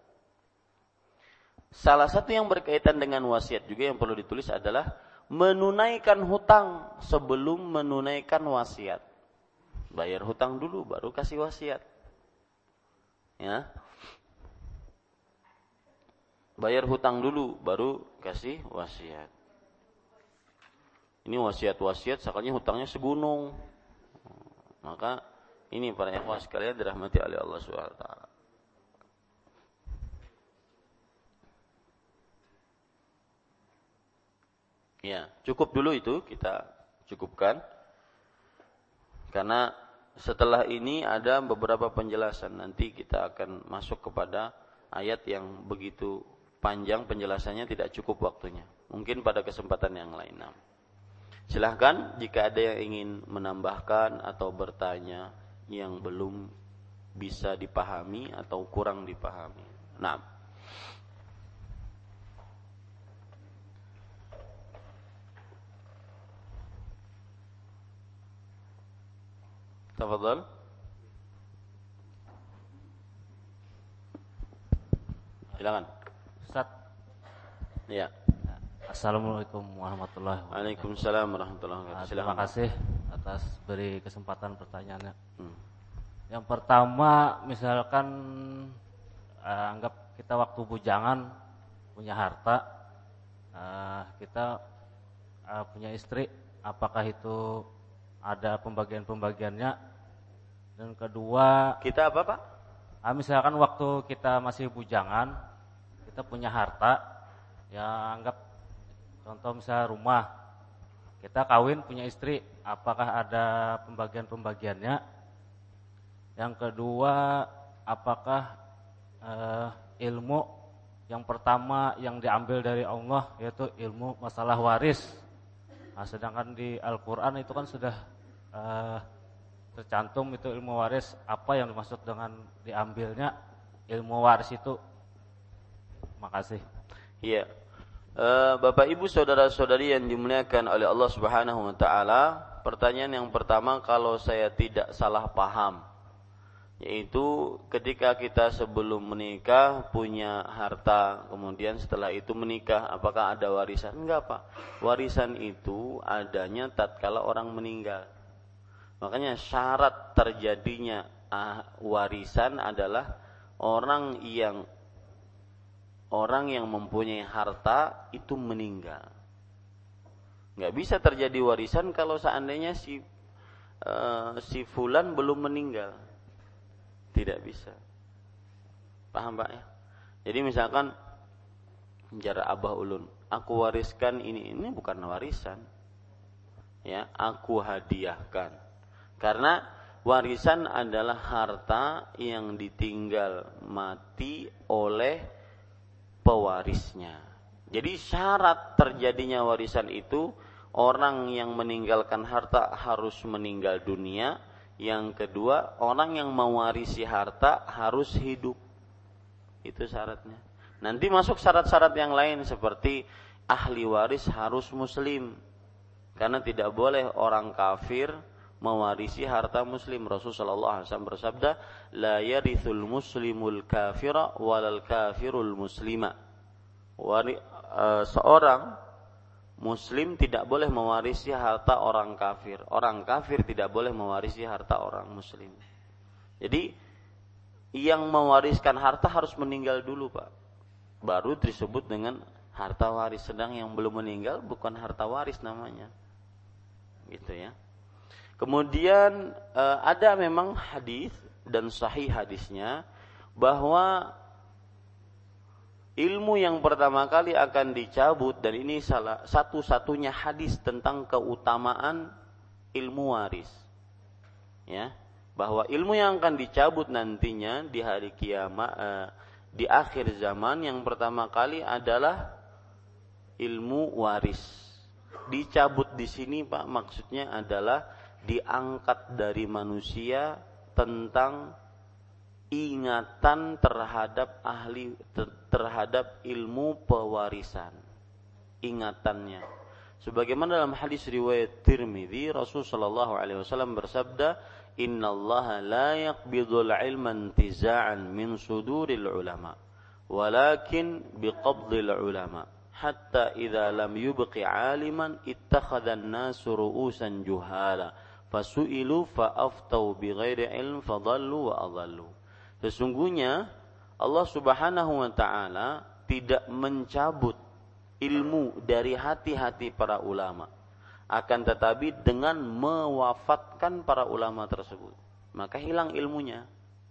salah satu yang berkaitan dengan wasiat juga yang perlu ditulis adalah menunaikan hutang sebelum menunaikan wasiat. Bayar hutang dulu baru kasih wasiat. Ya. Bayar hutang dulu baru kasih wasiat. Ini wasiat-wasiat sekalinya hutangnya segunung. Maka ini para ikhwah sekalian dirahmati oleh Allah Subhanahu wa taala. Ya, cukup dulu itu kita cukupkan. Karena setelah ini ada beberapa penjelasan. Nanti kita akan masuk kepada ayat yang begitu panjang penjelasannya, tidak cukup waktunya. Mungkin pada kesempatan yang lain. Silahkan jika ada yang ingin menambahkan atau bertanya yang belum bisa dipahami atau kurang dipahami. Nah, tafadhal. Silakan. Ustaz. Ya. Assalamualaikum warahmatullahi wabarakatuh. Waalaikumsalam warahmatullahi wabarakatuh. Terima kasih atas beri kesempatan pertanyaannya. Yang pertama, misalkan anggap kita waktu bujangan punya harta, kita punya istri, apakah itu ada pembagian-pembagiannya? Dan kedua, kita apa Pak? Misalkan waktu kita masih bujangan, kita punya harta, ya anggap contoh misalnya rumah, kita kawin punya istri, apakah ada pembagian-pembagiannya? Yang kedua, apakah ilmu yang pertama yang diambil dari Allah yaitu ilmu masalah waris? Nah, sedangkan di Al-Quran itu kan sudah tercantum itu ilmu waris. Apa yang dimaksud dengan diambilnya ilmu waris itu? Makasih. Iya. Bapak Ibu saudara-saudari yang dimuliakan oleh Allah Subhanahu wa taala, pertanyaan yang pertama kalau saya tidak salah paham, yaitu ketika kita sebelum menikah punya harta, kemudian setelah itu menikah, apakah ada warisan? Enggak Pak. Warisan itu adanya tatkala orang meninggal. Makanya syarat terjadinya warisan adalah orang yang mempunyai harta itu meninggal. Nggak bisa terjadi warisan kalau seandainya si fulan belum meninggal. Tidak bisa. Paham Pak ya? Jadi misalkan jara Abah Ulun, aku wariskan ini bukan warisan. Ya, aku hadiahkan. Karena warisan adalah harta yang ditinggal mati oleh pewarisnya. Jadi syarat terjadinya warisan itu orang yang meninggalkan harta harus meninggal dunia. Yang kedua, orang yang mewarisi harta harus hidup. Itu syaratnya. Nanti masuk syarat-syarat yang lain seperti ahli waris harus muslim. Karena tidak boleh orang kafir mewarisi harta muslim. Rasulullah SAW bersabda, la yarithul muslimul kafira walal kafirul muslima. Seorang muslim tidak boleh mewarisi harta orang kafir. Orang kafir tidak boleh mewarisi harta orang muslim. Jadi yang mewariskan harta harus meninggal dulu Pak, baru disebut dengan harta waris. Sedang yang belum meninggal bukan harta waris namanya, gitu ya. Kemudian ada memang hadis dan sahih hadisnya bahwa ilmu yang pertama kali akan dicabut, dan ini salah satu-satunya hadis tentang keutamaan ilmu waris. Ya, bahwa ilmu yang akan dicabut nantinya di hari kiamat, di akhir zaman, yang pertama kali adalah ilmu waris. Dicabut di sini Pak, maksudnya adalah diangkat dari manusia tentang ingatan terhadap ilmu pewarisan, ingatannya. Sebagaimana dalam hadis riwayat Tirmidzi, Rasulullah sallallahu alaihi wasallam bersabda, "Innallaha la yaqbidul ilma intiza'an min suduril ulama, walakin biqabdil ulama, hatta idza lam yubqi 'aliman ittakhadha an-nasu ru'usan juhala, fasu'ilu fa'aftau bighairi ilm fadallu wa adallu." Sesungguhnya Allah Subhanahu wa taala tidak mencabut ilmu dari hati-hati para ulama, akan tetapi dengan mewafatkan para ulama tersebut, maka hilang ilmunya.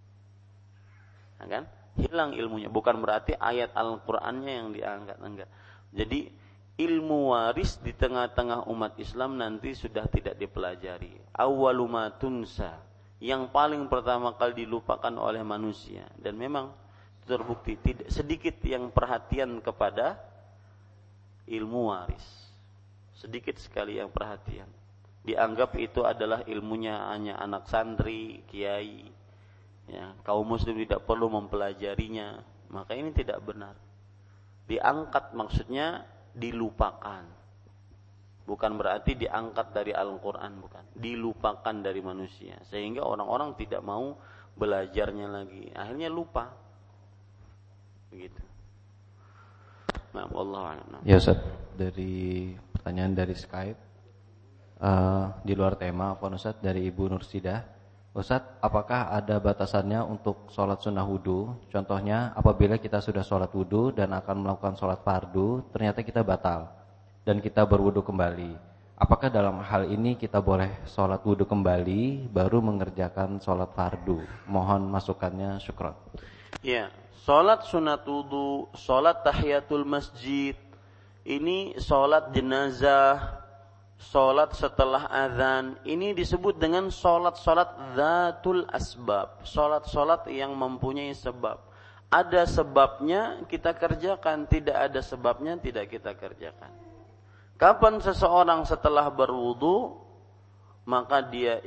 Kan? Hilang ilmunya, bukan berarti ayat Al-Qur'annya yang diangkat, enggak. Jadi ilmu waris di tengah-tengah umat Islam nanti sudah tidak dipelajari. Awwalu ma tunsa, yang paling pertama kali dilupakan oleh manusia, dan memang terbukti tidak sedikit yang perhatian kepada ilmu waris. Sedikit sekali yang perhatian. Dianggap itu adalah ilmunya hanya anak santri, kiai. Ya, kaum muslim tidak perlu mempelajarinya. Maka ini tidak benar. Diangkat maksudnya dilupakan. Bukan berarti diangkat dari Al-Quran, bukan. Dilupakan dari manusia. Sehingga orang-orang tidak mau belajarnya lagi. Akhirnya lupa. Begitu. Nah, wallahu a'lam. Ya Ustaz, dari pertanyaan dari Skype. di luar tema, Pak Ustadz, dari Ibu Nursidah. Ustadz, apakah ada batasannya untuk sholat sunnah wudu? Contohnya, apabila kita sudah sholat wudu dan akan melakukan sholat fardu, ternyata kita batal dan kita berwudu kembali. Apakah dalam hal ini kita boleh sholat wudu kembali baru mengerjakan sholat fardu? Mohon masukannya, syukran. Ya, sholat sunat wudu, sholat tahiyatul masjid, ini sholat jenazah, sholat setelah azan, ini disebut dengan sholat-sholat dzatul asbab, sholat-sholat yang mempunyai sebab. Ada sebabnya kita kerjakan, tidak ada sebabnya tidak kita kerjakan. Kapan seseorang setelah berwudu, maka dia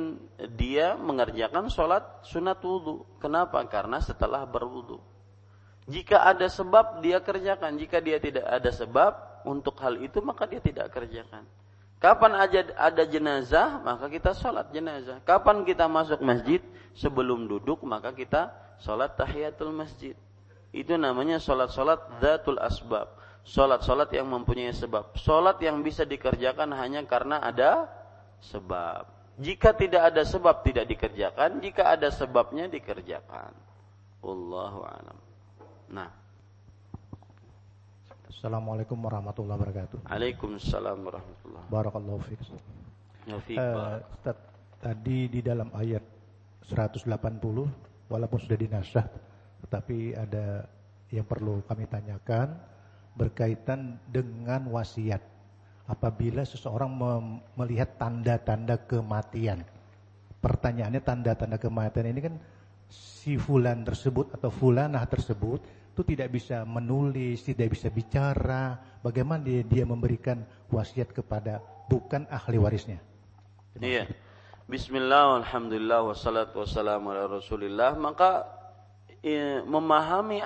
mengerjakan sholat sunat wudu. Kenapa? Karena setelah berwudu. Jika ada sebab dia kerjakan, jika dia tidak ada sebab untuk hal itu maka dia tidak kerjakan. Kapan ada jenazah, maka kita sholat jenazah. Kapan kita masuk masjid, sebelum duduk, maka kita sholat tahiyatul masjid. Itu namanya sholat-sholat dzatul asbab. Sholat-sholat yang mempunyai sebab. Sholat yang bisa dikerjakan hanya karena ada sebab. Jika tidak ada sebab, tidak dikerjakan. Jika ada sebabnya, dikerjakan. Wallahu a'lam. Nah. Assalamualaikum warahmatullahi wabarakatuh. Waalaikumsalam warahmatullahi wabarakatuh. Barakallahu fiik. Ya fiik. Ustaz, tadi di dalam ayat 180 walaupun sudah dinasah, tetapi ada yang perlu kami tanyakan berkaitan dengan wasiat. Apabila seseorang melihat tanda-tanda kematian. Pertanyaannya, tanda-tanda kematian ini kan si fulan tersebut atau fulanah tersebut itu tidak bisa menulis, tidak bisa bicara. Bagaimana dia memberikan wasiat kepada bukan ahli warisnya? Iya. Bismillah, alhamdulillah, wassalatu wassalamu ala rasulillah. Maka memahami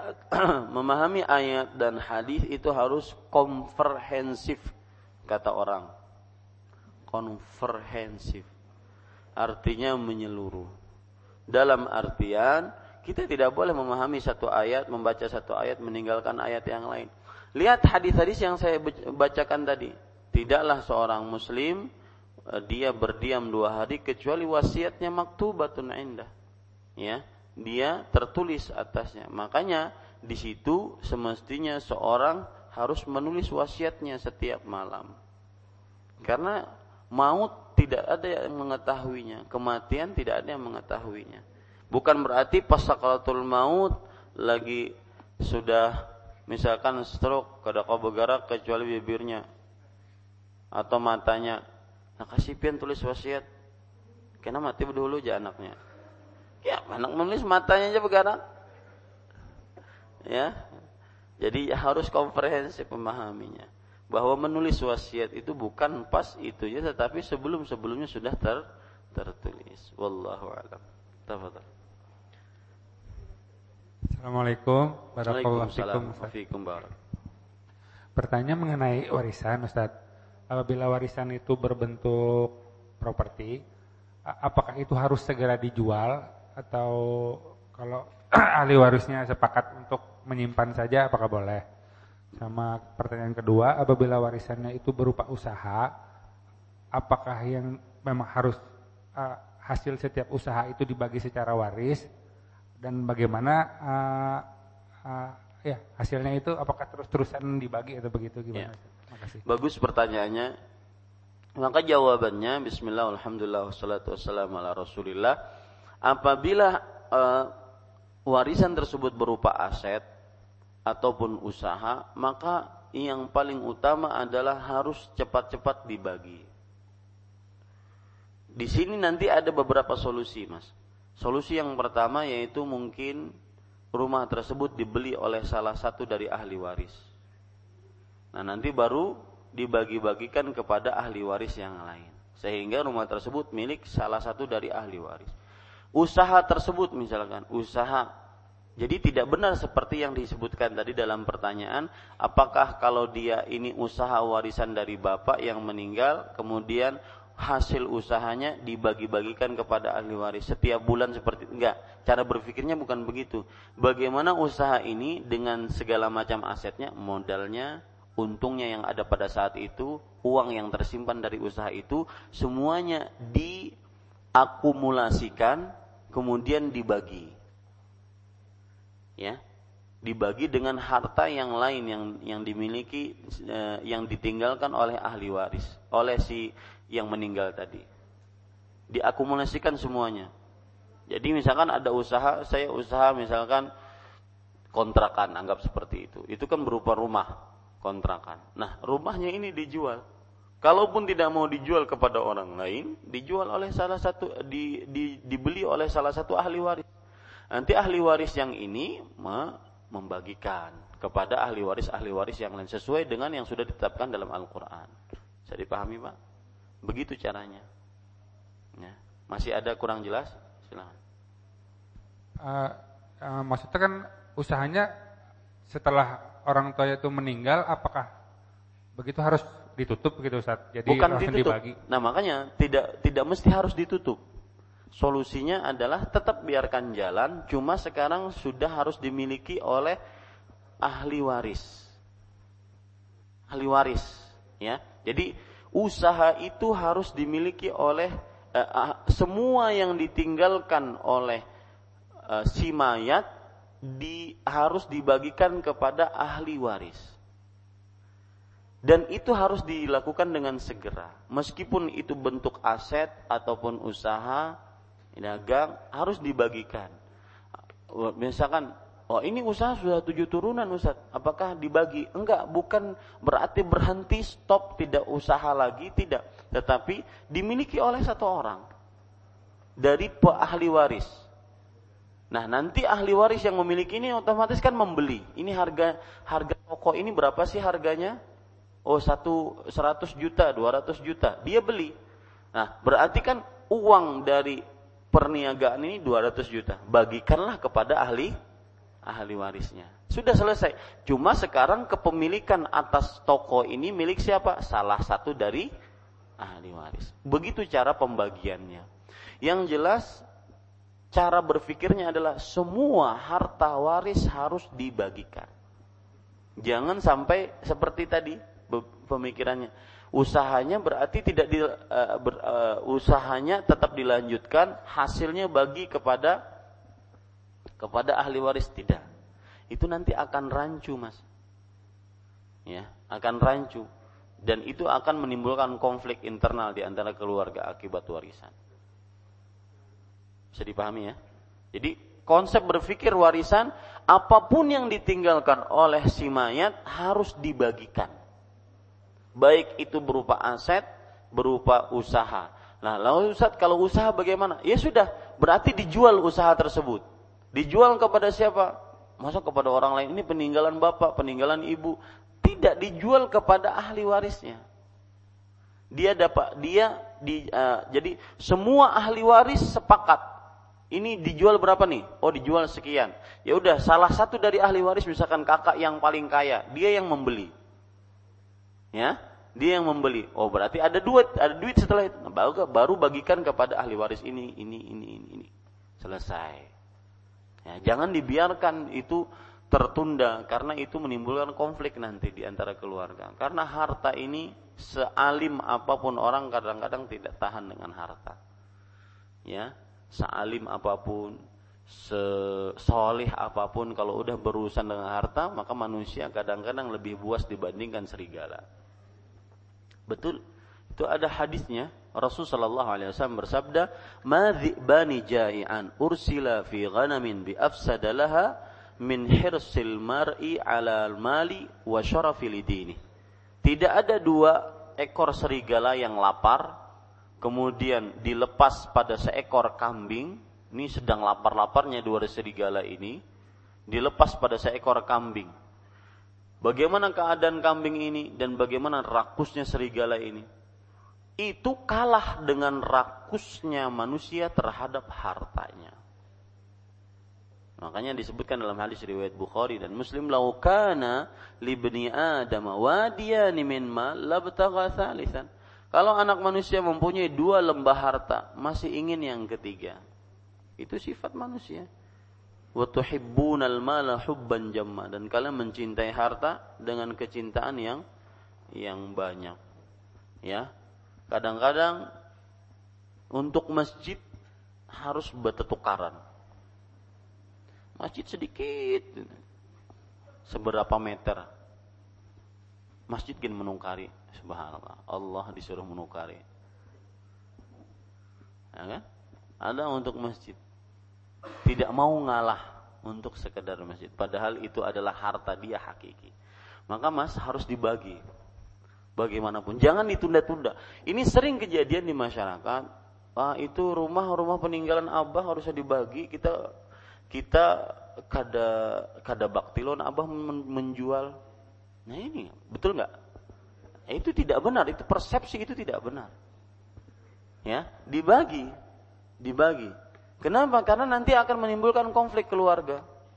ayat dan hadis itu harus komprehensif, kata orang. Komprehensif artinya menyeluruh. Dalam artian kita tidak boleh memahami satu ayat, membaca satu ayat, meninggalkan ayat yang lain. Lihat hadis-hadis yang saya bacakan tadi. Tidaklah seorang muslim dia berdiam 2 hari kecuali wasiatnya maktubatun indah. Ya, dia tertulis atasnya. Makanya di situ semestinya seorang harus menulis wasiatnya setiap malam. Karena maut tidak ada yang mengetahuinya, kematian tidak ada yang mengetahuinya. Bukan berarti pas sakaratul maut lagi sudah misalkan stroke, kada kau bergerak kecuali bibirnya atau matanya. Nah, kasih pian tulis wasiat. Kena mati dulu aja anaknya. Ya, anak menulis matanya aja bergerak. Ya. Jadi harus komprehensif memahaminya. Bahwa menulis wasiat itu bukan pas itu ya, tetapi sebelumnya sudah tertulis. Wallahu a'lam. Tafadhal. Assalamualaikum warahmatullahi wabarakatuh. Pertanyaan mengenai warisan, Ustaz. Apabila warisan itu berbentuk properti, apakah itu harus segera dijual atau kalau ahli warisnya sepakat untuk menyimpan saja, apakah boleh? Sama pertanyaan kedua, apabila warisannya itu berupa usaha, apakah yang memang harus hasil setiap usaha itu dibagi secara waris? Dan bagaimana hasilnya itu apakah terus-terusan dibagi atau begitu gimana? Ya. Bagus pertanyaannya. Maka jawabannya bismillah, alhamdulillah, wassalatu wassalamu ala rasulillah. Apabila warisan tersebut berupa aset ataupun usaha, maka yang paling utama adalah harus cepat-cepat dibagi. Di sini nanti ada beberapa solusi, Mas. Solusi yang pertama yaitu mungkin rumah tersebut dibeli oleh salah satu dari ahli waris. Nah, nanti baru dibagi-bagikan kepada ahli waris yang lain. Sehingga rumah tersebut milik salah satu dari ahli waris. Usaha tersebut misalkan, usaha. Jadi tidak benar seperti yang disebutkan tadi dalam pertanyaan, apakah kalau dia ini usaha warisan dari bapak yang meninggal, kemudian hasil usahanya dibagi-bagikan kepada ahli waris setiap bulan seperti itu. Enggak, cara berpikirnya bukan begitu. Bagaimana usaha ini dengan segala macam asetnya, modalnya, untungnya yang ada pada saat itu, uang yang tersimpan dari usaha itu, semuanya diakumulasikan, kemudian dibagi. Ya, dibagi dengan harta yang lain yang dimiliki, yang ditinggalkan oleh ahli waris, oleh si yang meninggal tadi. Diakumulasikan semuanya. Jadi misalkan ada usaha, saya usaha misalkan kontrakan, anggap seperti itu. Itu kan berupa rumah kontrakan. Nah, rumahnya ini dijual. Kalaupun tidak mau dijual kepada orang lain, dijual oleh salah satu, dibeli oleh salah satu ahli waris. Nanti ahli waris yang ini membagikan kepada ahli waris yang lain sesuai dengan yang sudah ditetapkan dalam Al-Quran. Bisa dipahami, Pak? Begitu caranya. Ya. Masih ada kurang jelas? Silakan. Maksudnya kan usahanya setelah orang tua itu meninggal, apakah begitu harus ditutup gitu, Ustaz? Jadi bukan langsung ditutup. Dibagi. Nah, makanya tidak mesti harus ditutup. Solusinya adalah tetap biarkan jalan, cuma sekarang sudah harus dimiliki oleh ahli waris. Ahli waris, ya. Jadi usaha itu harus dimiliki oleh semua yang ditinggalkan oleh si mayat harus dibagikan kepada ahli waris. Dan itu harus dilakukan dengan segera. Meskipun itu bentuk aset ataupun usaha dagang, harus dibagikan. Misalkan, ini usaha sudah 7 turunan, Ustaz. Apakah dibagi? Enggak, bukan berarti berhenti, stop, tidak usaha lagi, tidak. Tetapi dimiliki oleh satu orang dari ahli waris. Nah, nanti ahli waris yang memiliki ini otomatis kan membeli. Ini harga toko ini berapa sih harganya? 100 juta, 200 juta. Dia beli. Nah, berarti kan uang dari perniagaan ini 200 juta. Bagikanlah kepada ahli warisnya. Sudah selesai. Cuma sekarang kepemilikan atas toko ini milik siapa? Salah satu dari ahli waris. Begitu cara pembagiannya. Yang jelas cara berpikirnya adalah semua harta waris harus dibagikan. Jangan sampai seperti tadi pemikirannya. Usahanya berarti usahanya tetap dilanjutkan, hasilnya bagi kepada ahli waris, tidak. Itu nanti akan rancu, Mas. Ya, akan rancu, dan itu akan menimbulkan konflik internal di antara keluarga akibat warisan. Bisa dipahami ya? Jadi konsep berpikir warisan, apapun yang ditinggalkan oleh si mayat harus dibagikan. Baik itu berupa aset, berupa usaha. Nah, lalu Ustaz, kalau usaha bagaimana? Ya sudah, berarti dijual usaha tersebut. Dijual kepada siapa? Masa kepada orang lain? Ini peninggalan bapak, peninggalan ibu. Tidak, dijual kepada ahli warisnya. Jadi semua ahli waris sepakat. Ini dijual berapa nih? Oh, dijual sekian. Ya udah, salah satu dari ahli waris, misalkan kakak yang paling kaya, dia yang membeli. Ya, dia yang membeli. Oh, berarti ada duit setelah itu. Nah, baru bagikan kepada ahli waris ini. Selesai. Ya, jangan dibiarkan itu tertunda, karena itu menimbulkan konflik nanti di antara keluarga. Karena harta ini, sealim apapun orang kadang-kadang tidak tahan dengan harta. Ya, sealim apapun, sesolih apapun, kalau udah berurusan dengan harta, maka manusia kadang-kadang lebih buas dibandingkan serigala. Betul, itu ada hadisnya. Rasulullah SAW bersabda, "Ma dhi'bani ja'ian ursila fi ghanamin bi afsada laha min hirsil mar'i 'ala al-mali wa syarafi lidini." Tidak ada 2 ekor serigala yang lapar kemudian dilepas pada seekor kambing. Ini sedang lapar-laparnya 2 serigala ini, dilepas pada seekor kambing. Bagaimana keadaan kambing ini dan bagaimana rakusnya serigala ini? Itu kalah dengan rakusnya manusia terhadap hartanya. Makanya disebutkan dalam hadis riwayat Bukhari dan Muslim, "Lau kana li bani Adam wadiyan min mal labtagha thalithan." Kalau anak manusia mempunyai 2 lembah harta, masih ingin yang ketiga. Itu sifat manusia. wa tuhibbunal mala hubban jamma, dan kalian mencintai harta dengan kecintaan yang banyak. Ya. Kadang-kadang untuk masjid harus bertukaran. Masjid sedikit, seberapa meter. Masjid gini menukari, subhanallah. Allah disuruh menukari. Ya kan? Ada untuk masjid. Tidak mau ngalah untuk sekedar masjid. Padahal itu adalah harta dia hakiki. Maka mas harus dibagi. Bagaimanapun. Jangan ditunda-tunda. Ini sering kejadian di masyarakat. Itu rumah peninggalan abah harusnya dibagi. Kita kada baktilon abah menjual. Nah ini betul nggak? Itu tidak benar. Itu persepsi itu tidak benar. Ya, dibagi. Kenapa? Karena nanti akan menimbulkan konflik keluarga.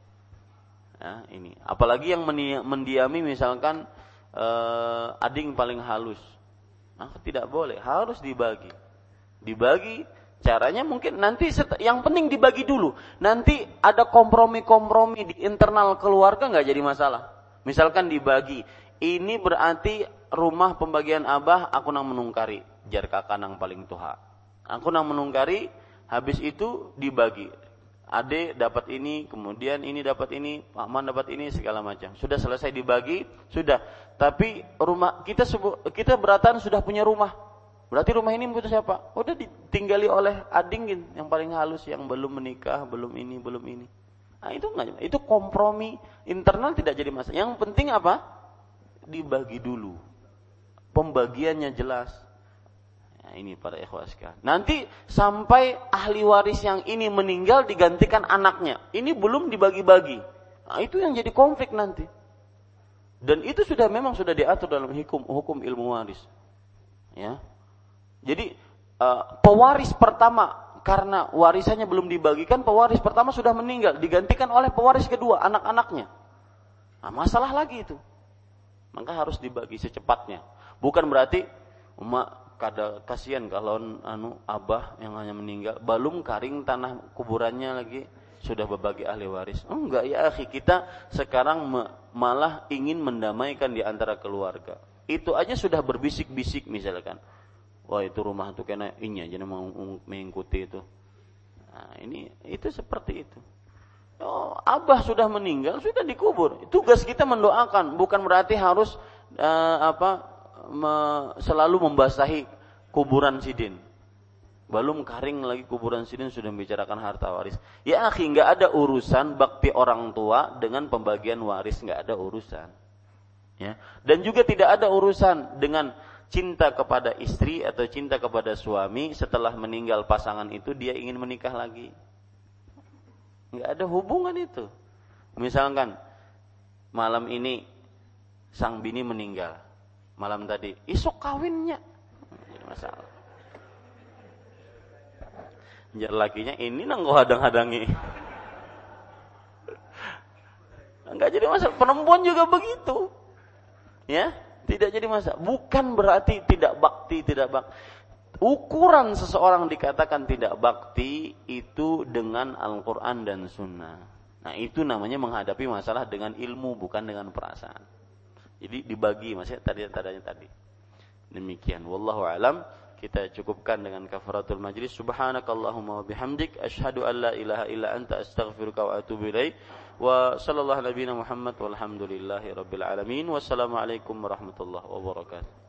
Ya, ini. Apalagi yang mendiami misalkan ading paling halus. Maka tidak boleh, harus dibagi. Caranya mungkin nanti yang penting dibagi dulu. Nanti ada kompromi di internal keluarga nggak jadi masalah. Misalkan dibagi, ini berarti rumah pembagian abah aku nang menungkari, jar kakak nang paling tua. Aku nang menungkari, habis itu dibagi. Ade dapat ini, kemudian ini dapat ini, paman dapat ini, segala macam. Sudah selesai dibagi, sudah. Tapi rumah kita beratan sudah punya rumah. Berarti rumah ini punya siapa? Udah ditinggali oleh ading yang paling halus, yang belum menikah, belum ini. Nah, itu enggak, itu kompromi internal tidak jadi masalah. Yang penting apa? Dibagi dulu. Pembagiannya jelas. Nah, ini para ikhwah sekalian. Nanti sampai ahli waris yang ini meninggal digantikan anaknya. Ini belum dibagi-bagi. Nah, itu yang jadi konflik nanti. Dan itu memang sudah diatur dalam hukum ilmu waris. Ya. Jadi pewaris pertama, karena warisannya belum dibagikan, pewaris pertama sudah meninggal, digantikan oleh pewaris kedua, anak-anaknya. Nah, masalah lagi itu. Maka harus dibagi secepatnya. Bukan berarti kasihan kalau abah yang hanya meninggal, belum karing tanah kuburannya lagi sudah berbagi ahli waris. Enggak ya akhi, kita sekarang malah ingin mendamaikan di antara keluarga. Itu aja sudah berbisik-bisik misalkan. Wah itu rumah tuh kena ini aja mau mengikuti itu. Nah itu seperti itu. Oh, abah sudah meninggal, sudah dikubur. Tugas kita mendoakan, bukan berarti harus selalu membasahi kuburan sidin. Belum karing lagi kuburan sidin sudah membicarakan harta waris. Ya akhi, enggak ada urusan bakti orang tua dengan pembagian waris, enggak ada urusan. Ya. Dan juga tidak ada urusan dengan cinta kepada istri atau cinta kepada suami setelah meninggal pasangan itu dia ingin menikah lagi. Enggak ada hubungan itu. Misalkan malam ini sang bini meninggal, malam tadi isuk kawinnya, jadi masalah. Jar lakinya ini nanggo hadang-hadangi. Enggak jadi masalah. Perempuan juga begitu. Ya, tidak jadi masalah. Bukan berarti tidak bakti. Ukuran seseorang dikatakan tidak bakti itu dengan Al-Quran dan Sunnah. Nah itu namanya menghadapi masalah dengan ilmu, bukan dengan perasaan. Jadi dibagi, maksudnya tadi. Demikian. Wallahu a'lam. Kita cukupkan dengan kafaratul majlis. Subhanakallahumma wa bihamdik, asyhadu an la ilaha illa anta, astaghfiruka wa atubu ilaik. Wa sallallahu nabiyana Muhammad walhamdulillahi rabbil alamin. Wassalamualaikum warahmatullahi wabarakatuh.